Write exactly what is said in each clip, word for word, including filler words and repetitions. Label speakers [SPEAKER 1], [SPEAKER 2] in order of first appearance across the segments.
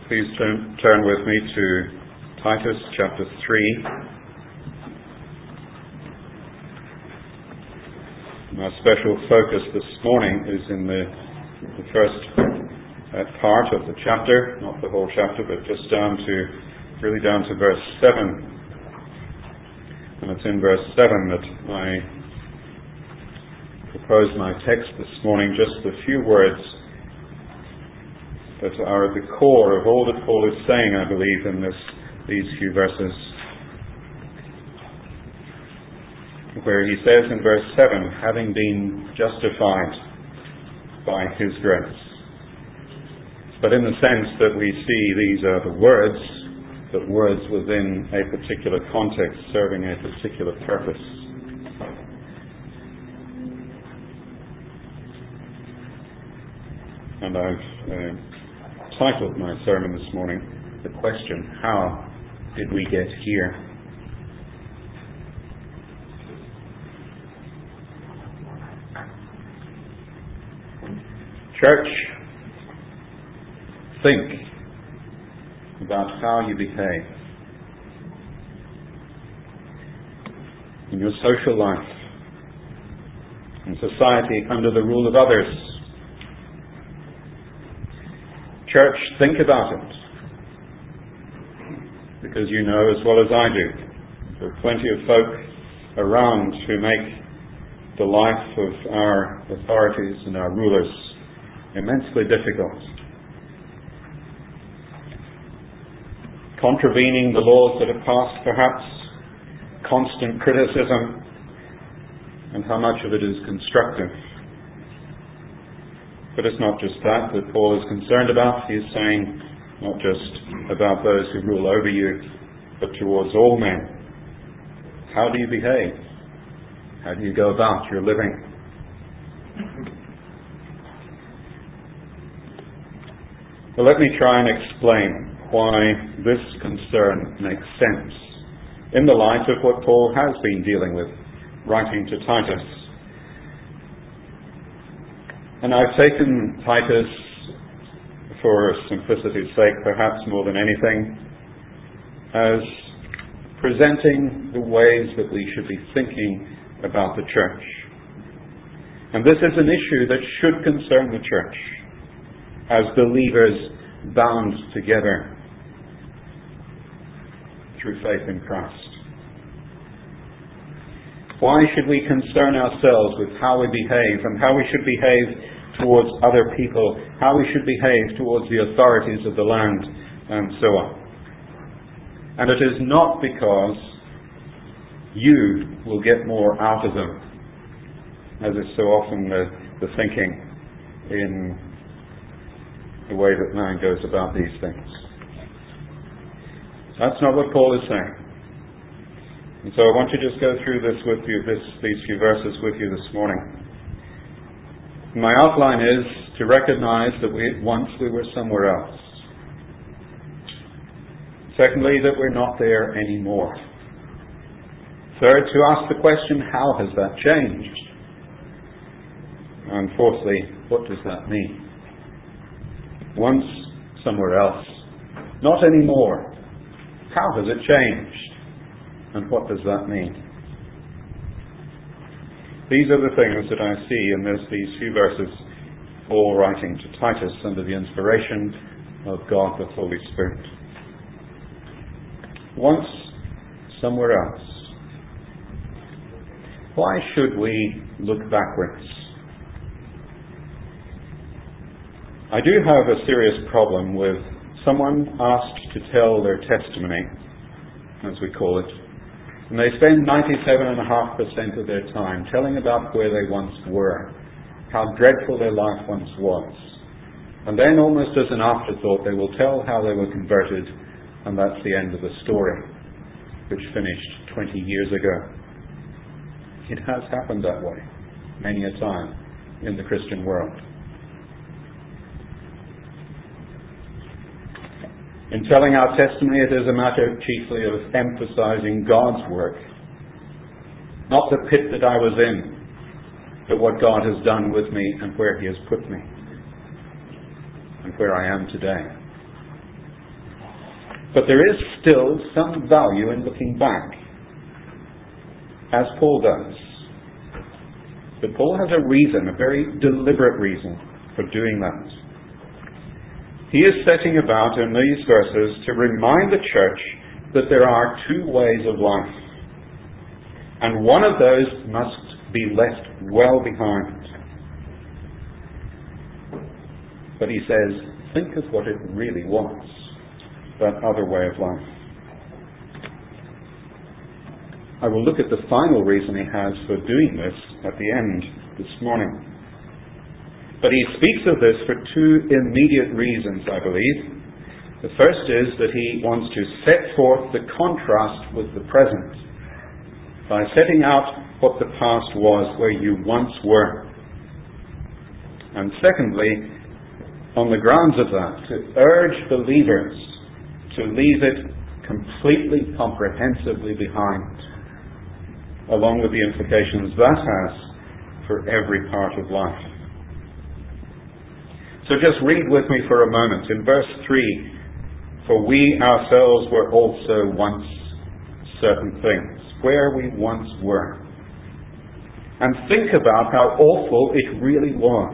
[SPEAKER 1] Please turn, turn with me to Titus chapter three. My special focus this morning is in the, the first uh, part of the chapter, not the whole chapter, but just down to, really down to verse seven. And it's in verse seven that I propose my text this morning, just a few words that are at the core of all that Paul is saying, I believe, in this, these few verses. Where he says in verse seven, having been justified by his grace. But in the sense that we see these are the words, but words within a particular context, serving a particular purpose. And I've uh, titled my sermon this morning, the question, how did we get here? Church, think about how you behave in your social life, in society, under the rule of others. Church, think about it, because you know as well as I do, there are plenty of folk around who make the life of our authorities and our rulers immensely difficult, contravening the laws that are passed, perhaps, constant criticism, and how much of it is constructive. But it's not just that that Paul is concerned about. He is saying not just about those who rule over you, but towards all men. How do you behave? How do you go about your living? Well, let me try and explain why this concern makes sense in the light of what Paul has been dealing with, writing to Titus. And I've taken Titus, for simplicity's sake perhaps more than anything, as presenting the ways that we should be thinking about the church. And this is an issue that should concern the church as believers bound together through faith in Christ. Why should we concern ourselves with how we behave and how we should behave towards other people, how we should behave towards the authorities of the land, and so on? And it is not because you will get more out of them, as is so often the, the thinking in the way that man goes about these things. That's not what Paul is saying. And so I want to just go through this with you, this, these few verses with you this morning. My outline is to recognize that we, once we were somewhere else. Secondly, that we're not there anymore. Third, to ask the question, how has that changed? And fourthly, what does that mean? Once somewhere else, not anymore. How has it changed? And what does that mean? These are the things that I see in this, these few verses, Paul writing to Titus under the inspiration of God the Holy Spirit. Once somewhere else. Why should we look backwards? I do have a serious problem with someone asked to tell their testimony, as we call it, and they spend ninety-seven point five percent of their time telling about where they once were, how dreadful their life once was. And then, almost as an afterthought, they will tell how they were converted, and that's the end of the story, which finished twenty years ago. It has happened that way, many a time, in the Christian world. In telling our testimony, it is a matter chiefly of emphasizing God's work. Not the pit that I was in, but what God has done with me and where He has put me and where I am today. But there is still some value in looking back, as Paul does. But Paul has a reason, a very deliberate reason for doing that. He is setting about in these verses to remind the church that there are two ways of life, and one of those must be left well behind. But he says, think of what it really was, that other way of life. I will look at the final reason he has for doing this at the end this morning. But he speaks of this for two immediate reasons, I believe. The first is that he wants to set forth the contrast with the present by setting out what the past was, where you once were. And secondly, on the grounds of that, to urge believers to leave it completely, comprehensively behind, along with the implications that has for every part of life. So just read with me for a moment in verse three, for we ourselves were also once certain things, where we once were. And think about how awful it really was.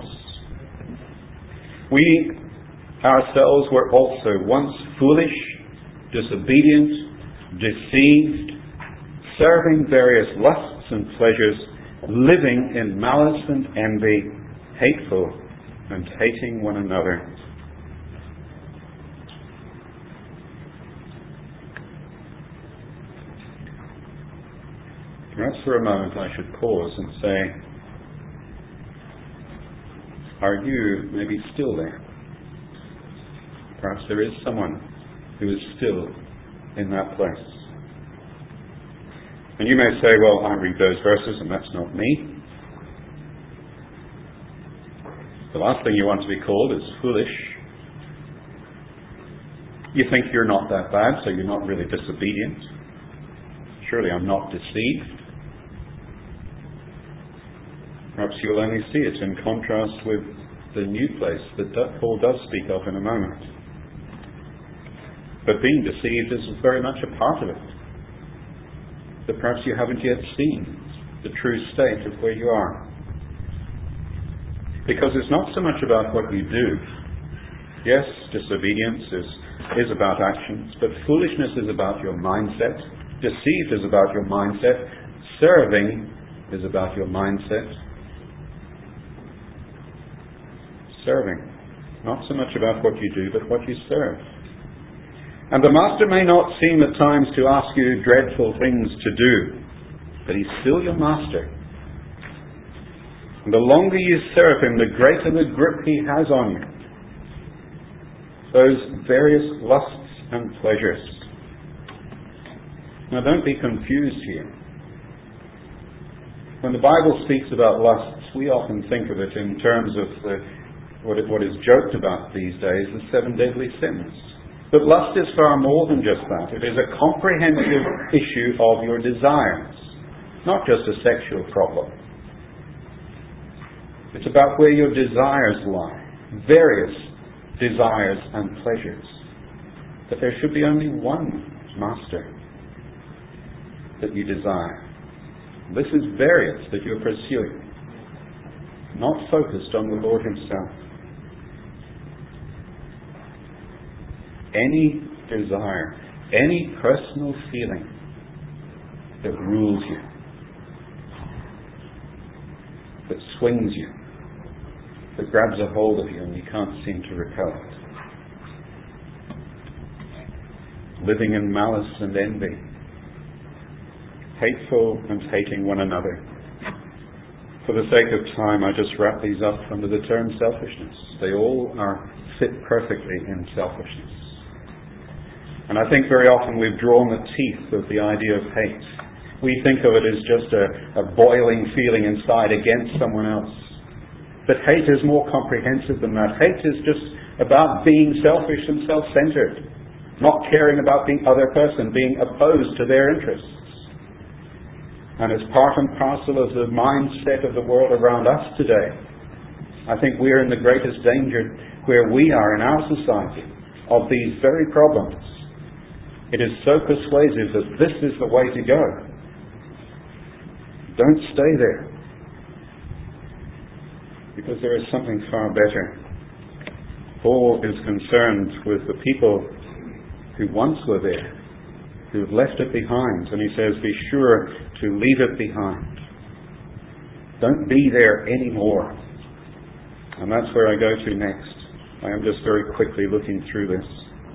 [SPEAKER 1] We ourselves were also once foolish, disobedient, deceived, serving various lusts and pleasures, living in malice and envy, hateful and hating one another. Perhaps for a moment I should pause and say, are you maybe still there? Perhaps there is someone who is still in that place. And you may say, well, I read those verses and that's not me. The last thing you want to be called is foolish. You think you're not that bad, so you're not really disobedient. Surely I'm not deceived. Perhaps you'll only see it in contrast with the new place that Paul does speak of in a moment. But being deceived is very much a part of it. That perhaps you haven't yet seen the true state of where you are. Because it's not so much about what you do. Yes, disobedience is, is about actions, but foolishness is about your mindset. Deceived is about your mindset. Serving is about your mindset. Serving. Not so much about what you do, but what you serve. And the master may not seem at times to ask you dreadful things to do, but he's still your master. And the longer you serve him, the greater the grip he has on you. Those various lusts and pleasures. Now don't be confused here. When the Bible speaks about lusts, we often think of it in terms of the, what, it, what is joked about these days, the seven deadly sins. But lust is far more than just that. It is a comprehensive issue of your desires, not just a sexual problem. It's about where your desires lie, various desires and pleasures. But there should be only one master that you desire. This is various that you're pursuing, not focused on the Lord himself. Any desire, any personal feeling that rules you, that swings you, that grabs a hold of you and you can't seem to repel it. Living in malice and envy, hateful and hating one another. For the sake of time, I just wrap these up under the term selfishness. They all are fit perfectly in selfishness. And I think very often we've drawn the teeth of the idea of hate. We think of it as just a, a boiling feeling inside against someone else. But hate is more comprehensive than that. Hate is just about being selfish and self-centered, not caring about the other person, being opposed to their interests. And as part and parcel of the mindset of the world around us today, I think we're in the greatest danger where we are in our society of these very problems. It is so persuasive that this is the way to go. Don't stay there, because there is something far better. Paul is concerned with the people who once were there, who have left it behind, and he says, be sure to leave it behind. Don't be there anymore. And that's where I go to next. I am just very quickly looking through this.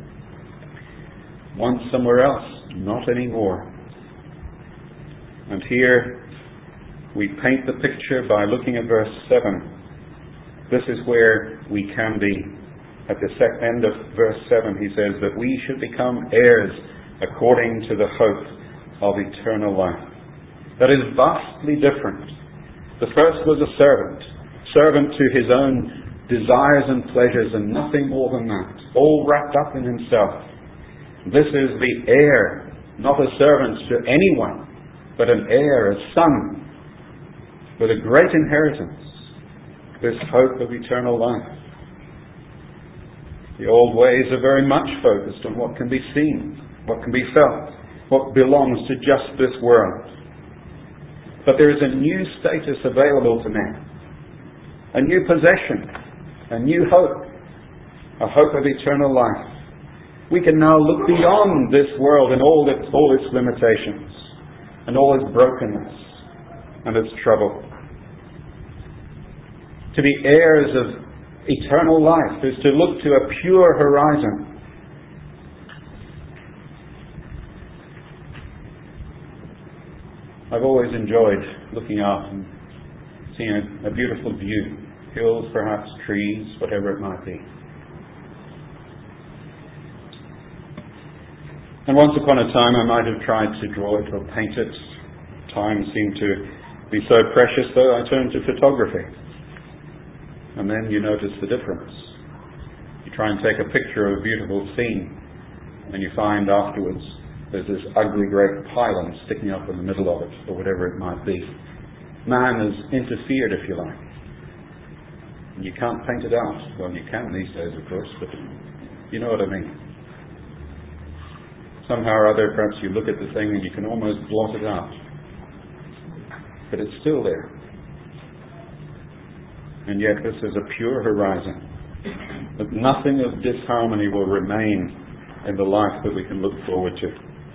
[SPEAKER 1] Once somewhere else, not anymore. And here we paint the picture by looking at verse seven. This is where we can be. At the end of verse seven, he says that we should become heirs according to the hope of eternal life. That is vastly different. The first was a servant, servant to his own desires and pleasures and nothing more than that, all wrapped up in himself. This is the heir, not a servant to anyone, but an heir, a son, with a great inheritance, this hope of eternal life. The old ways are very much focused on what can be seen, what can be felt, what belongs to just this world. But there is a new status available to man, a new possession, a new hope, a hope of eternal life. We can now look beyond this world and all its, all its limitations and all its brokenness and its trouble. To be heirs of eternal life is to look to a pure horizon. I've always enjoyed looking out and seeing a, a beautiful view. Hills, perhaps, trees, whatever it might be. And once upon a time I might have tried to draw it or paint it. Time seemed to be so precious, though I turned to photography. And then you notice the difference. You try and take a picture of a beautiful scene, and you find afterwards there's this ugly great pylon sticking up in the middle of it, or whatever it might be. Man has interfered, if you like. And you can't paint it out. Well, you can these days, of course, but you know what I mean. Somehow or other, perhaps you look at the thing and you can almost blot it out. But it's still there. And yet this is a pure horizon. That nothing of disharmony will remain in the life that we can look forward to.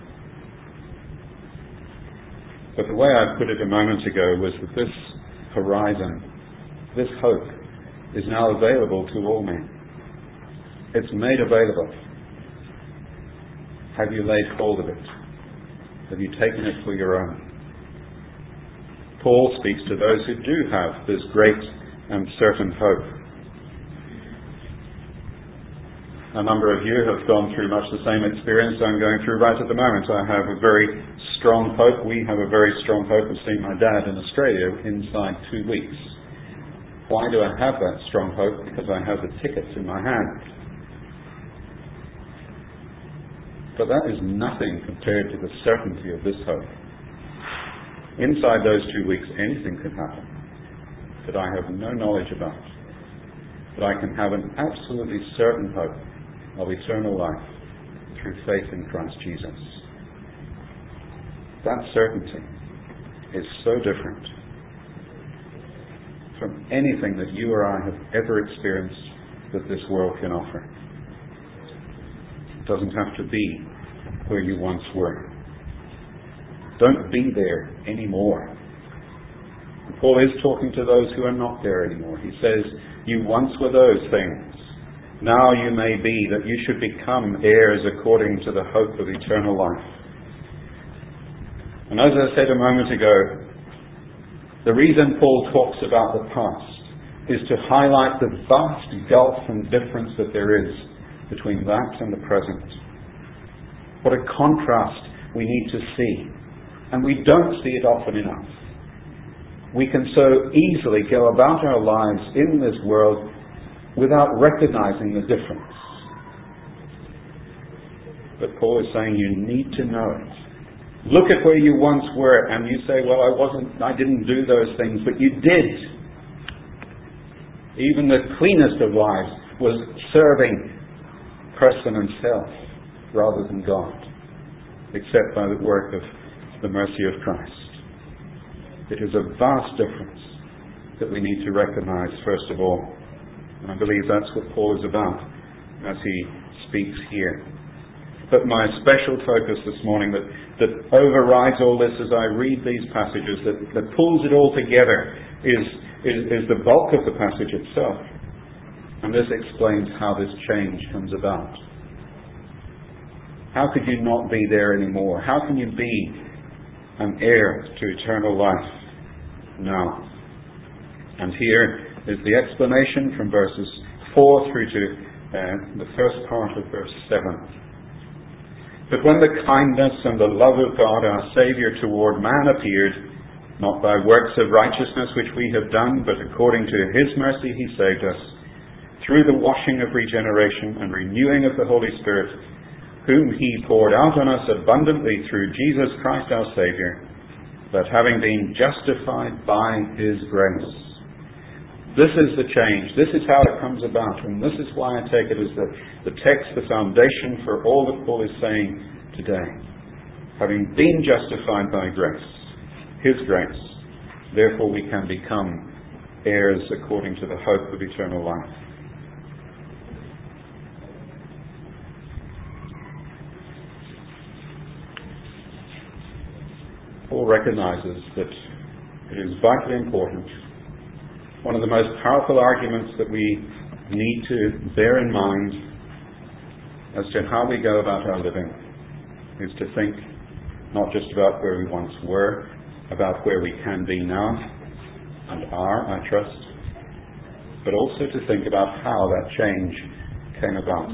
[SPEAKER 1] But the way I put it a moment ago was that this horizon, this hope, is now available to all men. It's made available. Have you laid hold of it? Have you taken it for your own? Paul speaks to those who do have this great and certain hope. A number of you have gone through much the same experience I'm going through right at the moment. I have a very strong hope. We have a very strong hope of seeing my dad in Australia inside two weeks. Why do I have that strong hope? Because I have the tickets in my hand. But that is nothing compared to the certainty of this hope. Inside those two weeks, anything could happen that I have no knowledge about. But I can have an absolutely certain hope of eternal life through faith in Christ Jesus. That certainty is so different from anything that you or I have ever experienced that this world can offer. It doesn't have to be where you once were. Don't be there anymore. And Paul is talking to those who are not there anymore. He says, you once were those things. Now you may be that you should become heirs according to the hope of eternal life. And as I said a moment ago, the reason Paul talks about the past is to highlight the vast gulf and difference that there is between that and the present. What a contrast we need to see. And we don't see it often enough. We can so easily go about our lives in this world without recognizing the difference. But Paul is saying you need to know it. Look at where you once were and you say, well, I wasn't, I didn't do those things, but you did. Even the cleanest of lives was serving person and self rather than God. except by the work of the mercy of Christ. It is a vast difference that we need to recognize, first of all. And I believe that's what Paul is about as he speaks here. But my special focus this morning that, that overrides all this as I read these passages, that, that pulls it all together, is, is, is the bulk of the passage itself. And this explains how this change comes about. How could you not be there anymore? How can you be an heir to eternal life now? And here is the explanation from verses four through to uh, the first part of verse seven. But when the kindness and the love of God our Saviour toward man appeared, not by works of righteousness which we have done, but according to His mercy He saved us, through the washing of regeneration and renewing of the Holy Spirit, whom He poured out on us abundantly through Jesus Christ our Saviour, that having been justified by His grace. This is the change. This is how it comes about. And this is why I take it as the, the text, the foundation for all that Paul is saying today. Having been justified by grace, His grace, therefore we can become heirs according to the hope of eternal life. Paul recognizes that it is vitally important. One of the most powerful arguments that we need to bear in mind as to how we go about our living is to think not just about where we once were, about where we can be now and are, I trust, but also to think about how that change came about.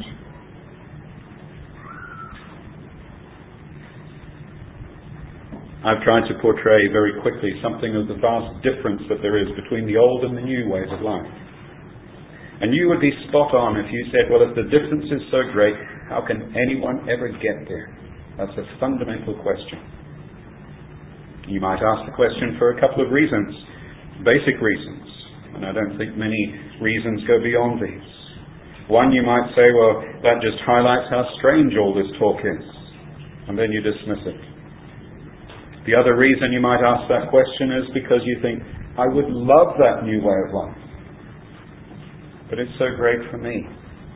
[SPEAKER 1] I've tried to portray very quickly something of the vast difference that there is between the old and the new ways of life. And you would be spot on if you said, well, if the difference is so great, how can anyone ever get there? That's a fundamental question. You might ask the question for a couple of reasons, basic reasons, and I don't think many reasons go beyond these. One, you might say, well, that just highlights how strange all this talk is, and then you dismiss it. The other reason you might ask that question is because you think, I would love that new way of life, but it's so great for me.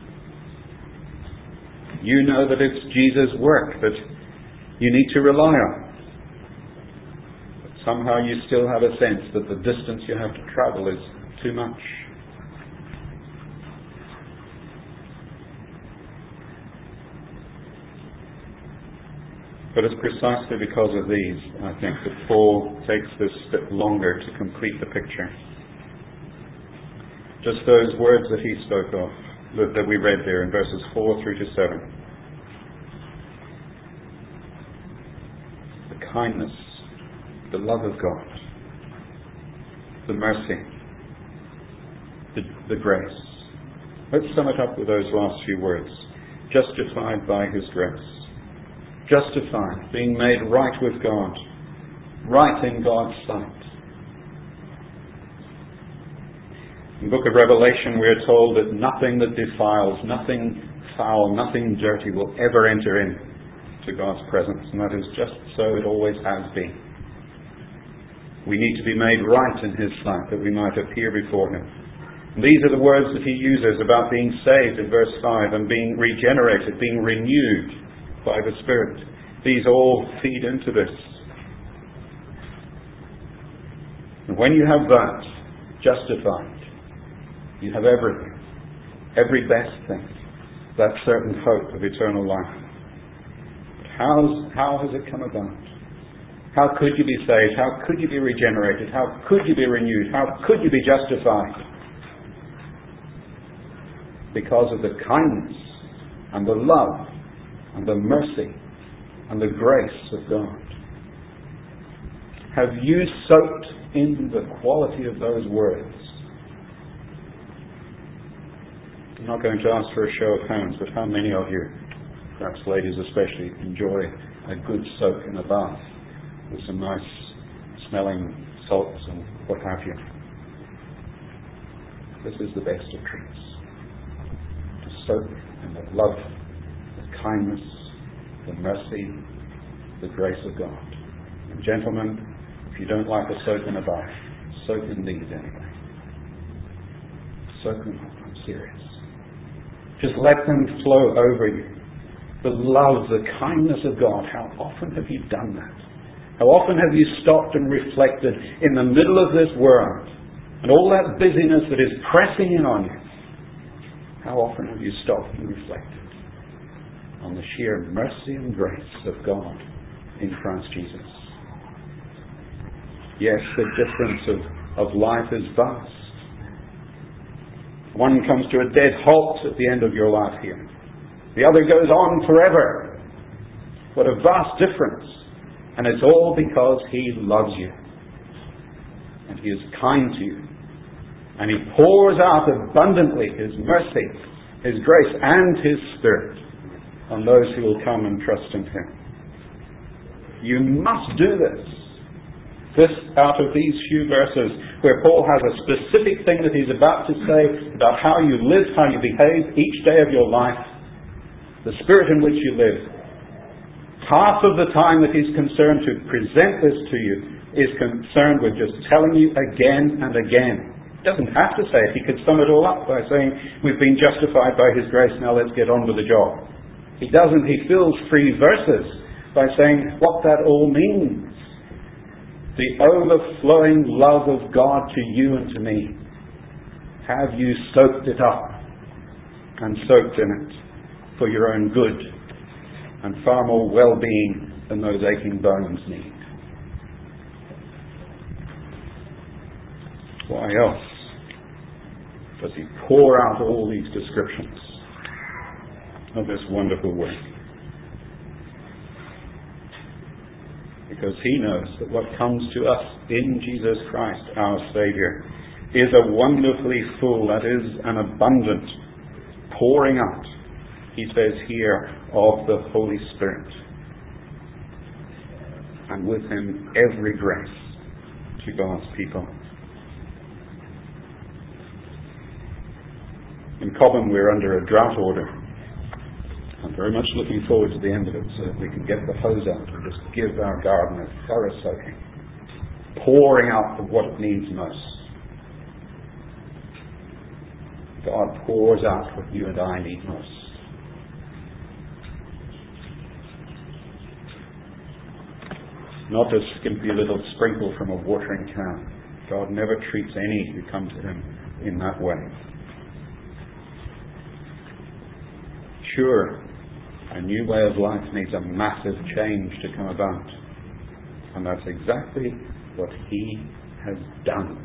[SPEAKER 1] You know that it's Jesus' work that you need to rely on. But somehow you still have a sense that the distance you have to travel is too much. But it's precisely because of these, I think, that Paul takes this bit longer to complete the picture. Just those words that he spoke of, that, that we read there in verses four through to seven. The kindness, the love of God, the mercy, the, the grace. Let's sum it up with those last few words. Justified by His grace. Justified, being made right with God, right in God's sight. In the book of Revelation we are told that nothing that defiles, nothing foul, nothing dirty will ever enter in to God's presence, and that is just so it always has been. We need to be made right in His sight that we might appear before Him. And these are the words that he uses about being saved in verse five and being regenerated, being renewed by the Spirit. These all feed into this. And when you have that, justified, you have everything, every best thing, that certain hope of eternal life. But how's, how has it come about? How could you be saved? How could you be regenerated? How could you be renewed? How could you be justified? Because of the kindness and the love and the mercy and the grace of God. Have you soaked in the quality of those words? I'm not going to ask for a show of hands, but how many of you, perhaps ladies especially, enjoy a good soak in a bath with some nice smelling salts and what have you? This is the best of treats. To soak in the love, the kindness, the mercy, the grace of God. And gentlemen, if you don't like a soak in a bath, soak in these anyway. Soak them up. I'm serious. Just let them flow over you. The love, the kindness of God. How often have you done that? How often have you stopped and reflected in the middle of this world and all that busyness that is pressing in on you? How often have you stopped and reflected on the sheer mercy and grace of God in Christ Jesus? Yes, the difference of, of life is vast. One comes to a dead halt at the end of your life here. The other goes on forever. What a vast difference. And it's all because He loves you. And He is kind to you. And He pours out abundantly His mercy, His grace, and His Spirit on those who will come and trust in Him. You must do this. This out of these few verses where Paul has a specific thing that he's about to say about how you live, how you behave each day of your life, the spirit in which you live. Half of the time that he's concerned to present this to you is concerned with just telling you again and again. He doesn't have to say it. He could sum it all up by saying, we've been justified by His grace, now let's get on with the job. He doesn't. He fills three verses by saying what that all means. The overflowing love of God to you and to me. Have you soaked it up and soaked in it for your own good and far more well-being than those aching bones need? Why else does he pour out all these descriptions of this wonderful work? Because he knows that what comes to us in Jesus Christ, our Saviour, is a wonderfully full, that is, an abundant pouring out, he says here, of the Holy Spirit. And with Him every grace to God's people. In Cobham we're under a drought order. I'm very much looking forward to the end of it so that we can get the hose out and just give our garden a thorough soaking. Pouring out of what it needs most. God pours out what you and I need most. Not a skimpy little sprinkle from a watering can. God never treats any who come to Him in that way. Sure, a new way of life needs a massive change to come about. And that's exactly what He has done.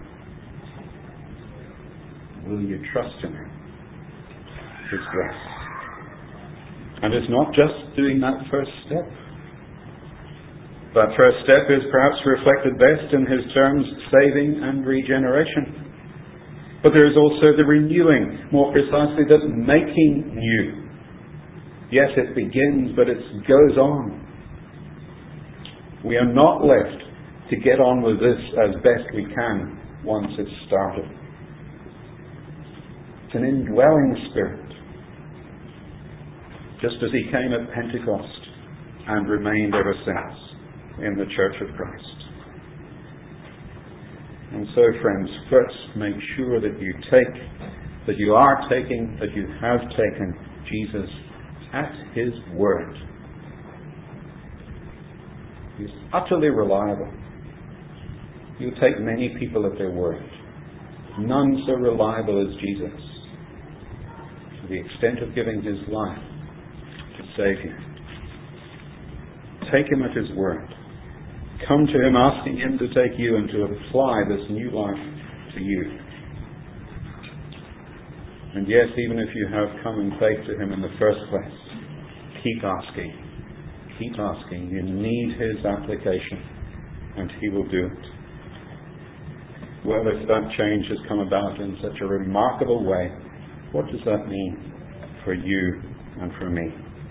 [SPEAKER 1] Will you trust in Him? His grace. And it's not just doing that first step. That first step is perhaps reflected best in His terms saving and regeneration. But there is also the renewing, more precisely the making new. Yes, it begins, but it goes on. We are not left to get on with this as best we can once it's started. It's an indwelling Spirit, just as He came at Pentecost and remained ever since in the Church of Christ. And so, friends, first make sure that you take, that you are taking, that you have taken Jesus at His word. He's utterly reliable. You take many people at their word. None so reliable as Jesus, to the extent of giving His life to save you. Take Him at His word. Come to Him asking Him to take you and to apply this new life to you. And yes, even if you have come in faith to Him in the first place, keep asking. Keep asking. You need His application, and He will do it. Well, if that change has come about in such a remarkable way, what does that mean for you and for me?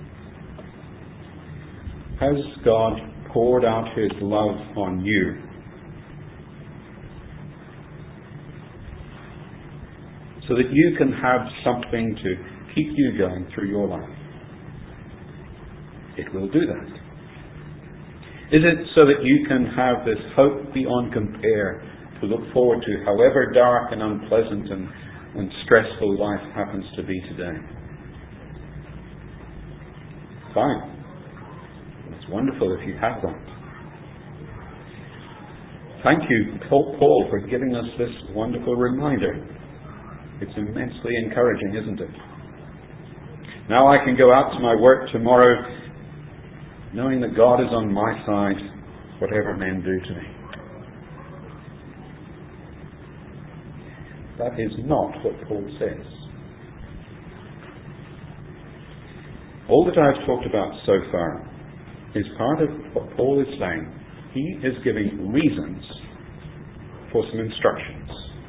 [SPEAKER 1] Has God poured out His love on you? So that you can have something to keep you going through your life. It will do that. Is it so that you can have this hope beyond compare to look forward to, however dark and unpleasant and, and stressful life happens to be today? Fine. It's wonderful if you have that. Thank you, Paul, for giving us this wonderful reminder. It's immensely encouraging, isn't it? Now I can go out to my work tomorrow knowing that God is on my side, whatever men do to me. That is not what Paul says. All that I've talked about so far is part of what Paul is saying. He is giving reasons for some instructions.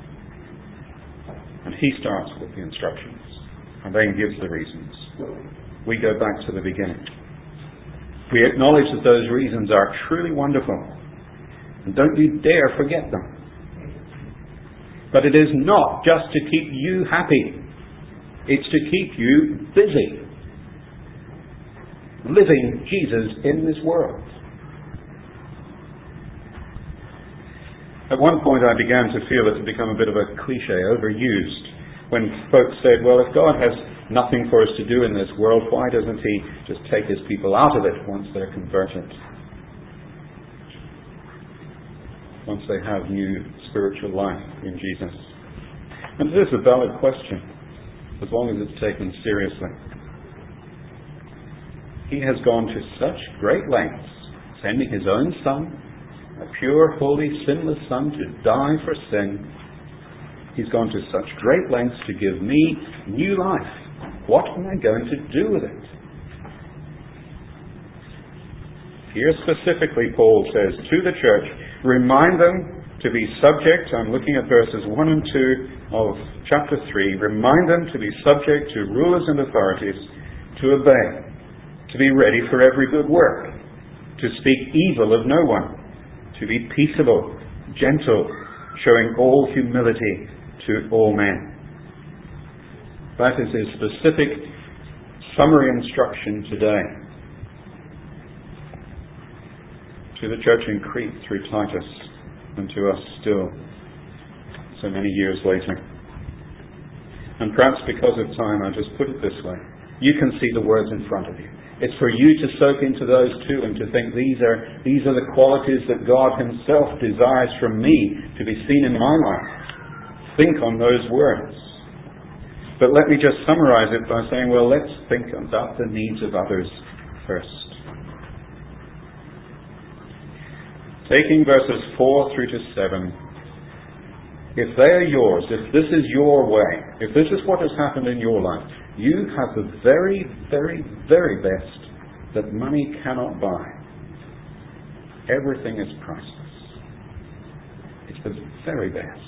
[SPEAKER 1] And he starts with the instructions and then gives the reasons. We go back to the beginning. We acknowledge that those reasons are truly wonderful. And don't you dare forget them. But it is not just to keep you happy. It's to keep you busy. Living Jesus in this world. At one point I began to feel it had become a bit of a cliche, overused, when folks said, well, if God has nothing for us to do in this world, why doesn't He just take His people out of it once they're converted? Once they have new spiritual life in Jesus. And it is a valid question, as long as it's taken seriously. He has gone to such great lengths, sending His own Son, a pure, holy, sinless Son, to die for sin. He's gone to such great lengths to give me new life. What am I going to do with it? Here specifically, Paul says to the church, remind them to be subject, I'm looking at verses one and two of chapter three, remind them to be subject to rulers and authorities, to obey, to be ready for every good work, to speak evil of no one, to be peaceable, gentle, showing all humility to all men. That is his specific summary instruction today to the church in Crete through Titus and to us still so many years later. And perhaps because of time I'll just put it this way. You can see the words in front of you. It's for you to soak into those too and to think these are these are the qualities that God Himself desires from me to be seen in my life. Think on those words. But let me just summarize it by saying, well, let's think about the needs of others first. Taking verses four through to seven, if they are yours, if this is your way, if this is what has happened in your life, you have the very, very, very best that money cannot buy. Everything is priceless. It's the very best.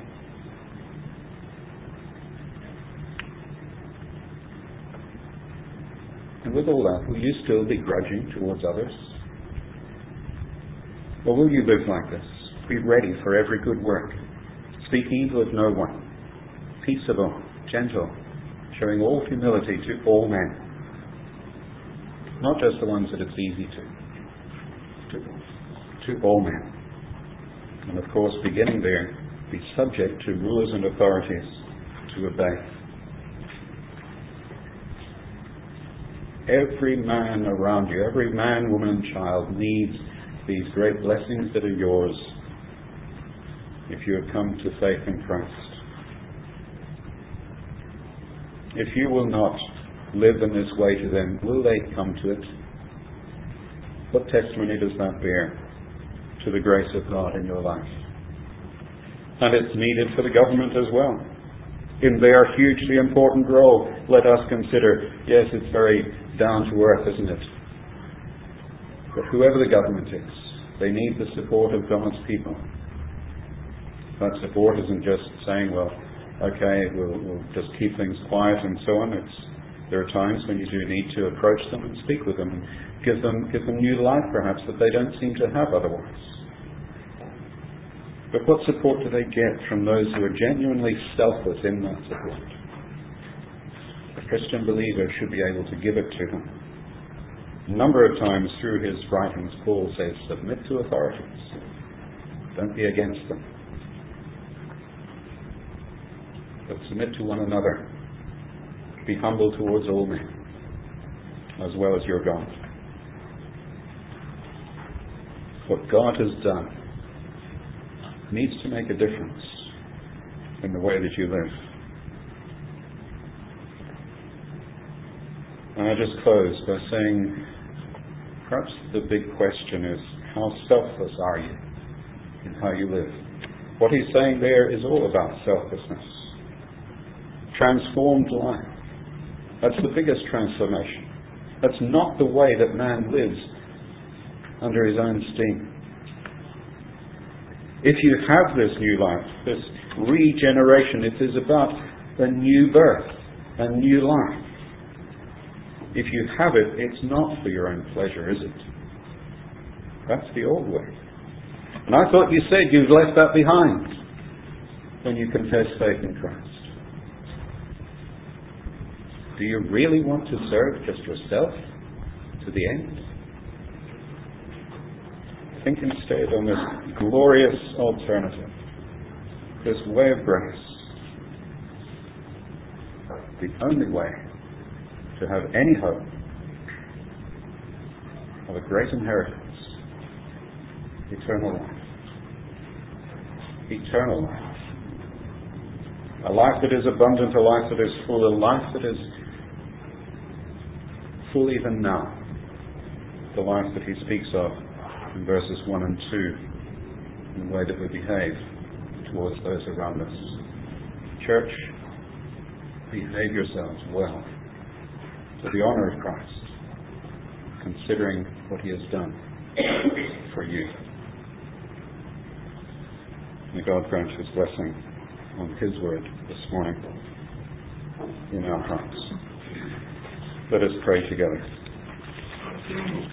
[SPEAKER 1] And with all that, will you still be grudging towards others? Or will you live like this? Be ready for every good work. Speak evil of no one. Peaceable, gentle, showing all humility to all men. Not just the ones that it's easy to. To, to all men. And of course, beginning there, be subject to rulers and authorities to obey. Every man around you, every man, woman and child needs these great blessings that are yours if you have come to faith in Christ. If you will not live in this way to them, will they come to it? What testimony does that bear to the grace of God in your life? And it's needed for the government as well. In their hugely important role, let us consider, yes, it's very down to earth, isn't it? But whoever the government is, they need the support of God's people. That support isn't just saying, well, okay, we'll, we'll just keep things quiet and so on. It's, there are times when you do need to approach them and speak with them and give them, give them new life perhaps that they don't seem to have otherwise. But what support do they get from those who are genuinely selfless in that support? A Christian believer should be able to give it to them. A number of times through his writings, Paul says, submit to authorities. Don't be against them. But submit to one another. Be humble towards all men, as well as your God. What God has done needs to make a difference in the way that you live. And I just close by saying, perhaps the big question is, how selfless are you in how you live? What he's saying there is all about selflessness. Transformed life. That's the biggest transformation. That's not the way that man lives under his own steam. If you have this new life, this regeneration, it is about a new birth, a new life. If you have it, it's not for your own pleasure, is it? That's the old way. And I thought you said you've left that behind when you confess faith in Christ. Do you really want to serve just yourself to the end? Think instead on this glorious alternative, this way of grace, the only way to have any hope of a great inheritance, eternal life. Eternal life. A life that is abundant, a life that is full, a life that is full even now. The life that he speaks of in verses one and two, in the way that we behave towards those around us. Church, behave yourselves well to the honor of Christ, considering what he has done for you. May God grant his blessing on his word this morning in our hearts. Let us pray together.